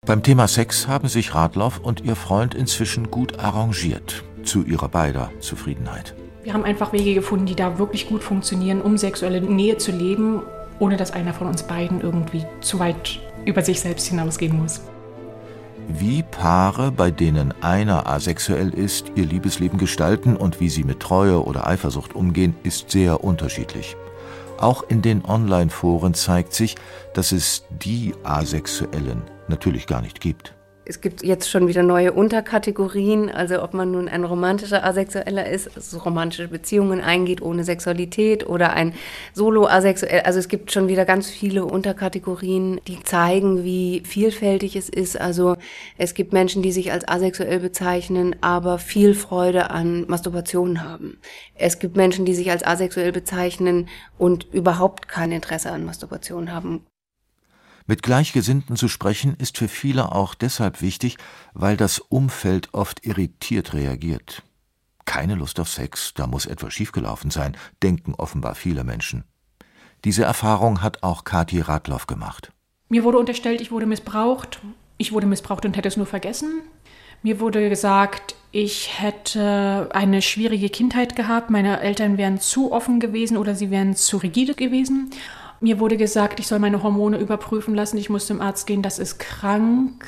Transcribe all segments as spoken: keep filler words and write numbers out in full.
Beim Thema Sex haben sich Radloff und ihr Freund inzwischen gut arrangiert, zu ihrer beider Zufriedenheit. Wir haben einfach Wege gefunden, die da wirklich gut funktionieren, um sexuelle Nähe zu leben, ohne dass einer von uns beiden irgendwie zu weit über sich selbst hinausgehen muss. Wie Paare, bei denen einer asexuell ist, ihr Liebesleben gestalten und wie sie mit Treue oder Eifersucht umgehen, ist sehr unterschiedlich. Auch in den Online-Foren zeigt sich, dass es die Asexuellen natürlich gar nicht gibt. Es gibt jetzt schon wieder neue Unterkategorien, also ob man nun ein romantischer Asexueller ist, also romantische Beziehungen eingeht ohne Sexualität oder ein Solo-Asexuell. Also es gibt schon wieder ganz viele Unterkategorien, die zeigen, wie vielfältig es ist. Also es gibt Menschen, die sich als asexuell bezeichnen, aber viel Freude an Masturbation haben. Es gibt Menschen, die sich als asexuell bezeichnen und überhaupt kein Interesse an Masturbation haben. Mit Gleichgesinnten zu sprechen, ist für viele auch deshalb wichtig, weil das Umfeld oft irritiert reagiert. Keine Lust auf Sex, da muss etwas schiefgelaufen sein, denken offenbar viele Menschen. Diese Erfahrung hat auch Kathi Radloff gemacht. Mir wurde unterstellt, ich wurde missbraucht. Ich wurde missbraucht und hätte es nur vergessen. Mir wurde gesagt, ich hätte eine schwierige Kindheit gehabt, meine Eltern wären zu offen gewesen oder sie wären zu rigide gewesen. Mir wurde gesagt, ich soll meine Hormone überprüfen lassen, ich muss zum Arzt gehen, das ist krank.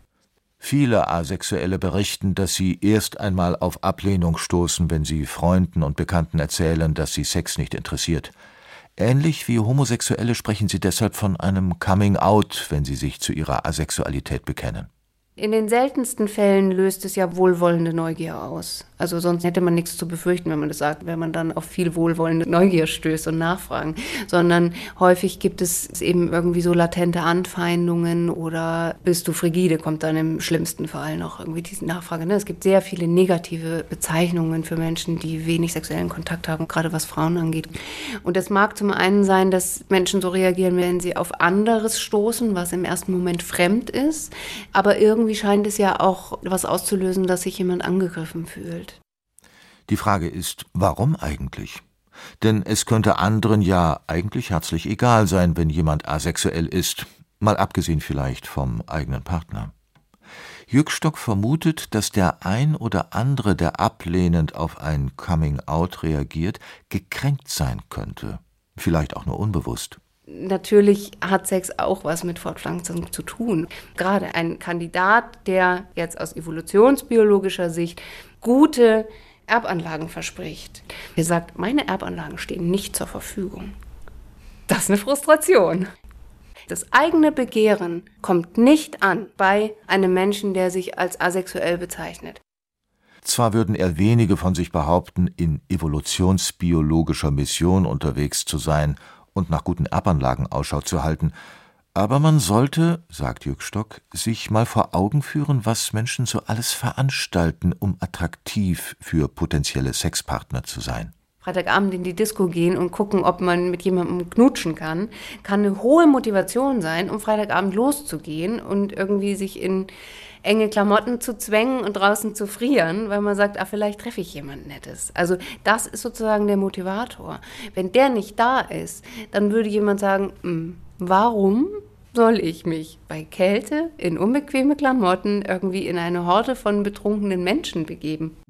Viele Asexuelle berichten, dass sie erst einmal auf Ablehnung stoßen, wenn sie Freunden und Bekannten erzählen, dass sie Sex nicht interessiert. Ähnlich wie Homosexuelle sprechen sie deshalb von einem Coming-out, wenn sie sich zu ihrer Asexualität bekennen. In den seltensten Fällen löst es ja wohlwollende Neugier aus. Also sonst hätte man nichts zu befürchten, wenn man das sagt, wenn man dann auf viel wohlwollende Neugier stößt und Nachfragen. Sondern häufig gibt es eben irgendwie so latente Anfeindungen oder bist du frigide, kommt dann im schlimmsten Fall noch irgendwie diese Nachfrage. Es gibt sehr viele negative Bezeichnungen für Menschen, die wenig sexuellen Kontakt haben, gerade was Frauen angeht. Und das mag zum einen sein, dass Menschen so reagieren, wenn sie auf anderes stoßen, was im ersten Moment fremd ist, aber irgendwie Irgendwie scheint es ja auch was auszulösen, dass sich jemand angegriffen fühlt. Die Frage ist, warum eigentlich? Denn es könnte anderen ja eigentlich herzlich egal sein, wenn jemand asexuell ist, mal abgesehen vielleicht vom eigenen Partner. Jückstock vermutet, dass der ein oder andere, der ablehnend auf ein Coming-out reagiert, gekränkt sein könnte, vielleicht auch nur unbewusst. Natürlich hat Sex auch was mit Fortpflanzung zu tun. Gerade ein Kandidat, der jetzt aus evolutionsbiologischer Sicht gute Erbanlagen verspricht, der sagt, meine Erbanlagen stehen nicht zur Verfügung. Das ist eine Frustration. Das eigene Begehren kommt nicht an bei einem Menschen, der sich als asexuell bezeichnet. Zwar würden eher wenige von sich behaupten, in evolutionsbiologischer Mission unterwegs zu sein und nach guten Erbanlagen Ausschau zu halten. Aber man sollte, sagt Jückstock, sich mal vor Augen führen, was Menschen so alles veranstalten, um attraktiv für potenzielle Sexpartner zu sein. Freitagabend in die Disco gehen und gucken, ob man mit jemandem knutschen kann, kann eine hohe Motivation sein, um Freitagabend loszugehen und irgendwie sich in enge Klamotten zu zwängen und draußen zu frieren, weil man sagt, ah, vielleicht treffe ich jemand Nettes. Also das ist sozusagen der Motivator. Wenn der nicht da ist, dann würde jemand sagen, warum soll ich mich bei Kälte in unbequeme Klamotten irgendwie in eine Horde von betrunkenen Menschen begeben?